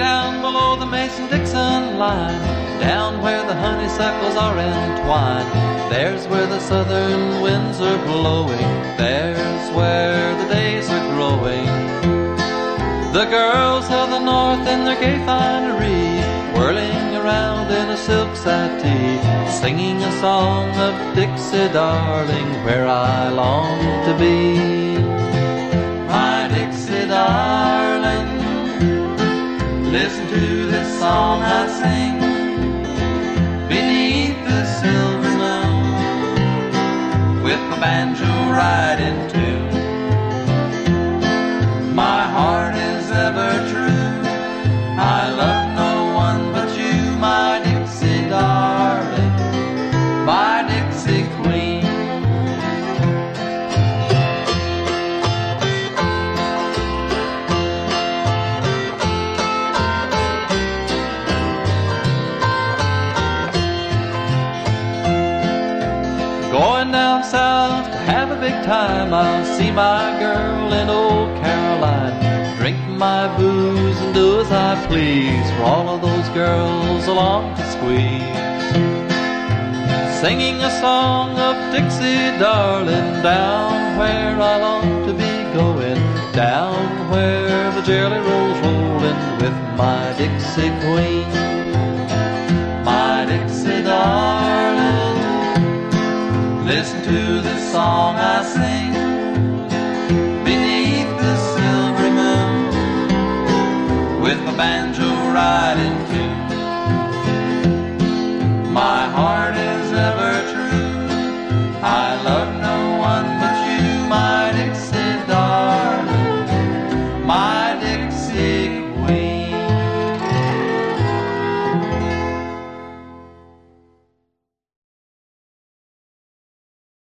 down below the Mason-Dixon line, down where the honeysuckles are entwined, there's where the southern winds are blowing, there's where the days are growing. The girls of the north in their gay finery, whirling around in a silk settee, singing a song of Dixie, darling, where I long to be. My Dixie, darling, listen to this song I sing beneath the silver moon, with my banjo right in tune. My heart is ever true, I love no one but you, my Dixie darling, my Dixie queen. Going down south to have a big time, I'll see my girl in old Caroline, drink my booze and do as I please, for all of those girls along to squeeze. Singing a song of Dixie, darling, down where I long to be going, down where the jelly rolls rolling, with my Dixie queen. My Dixie darling, listen to this song I sing beneath the silvery moon, with my banjo right in tune. My heart is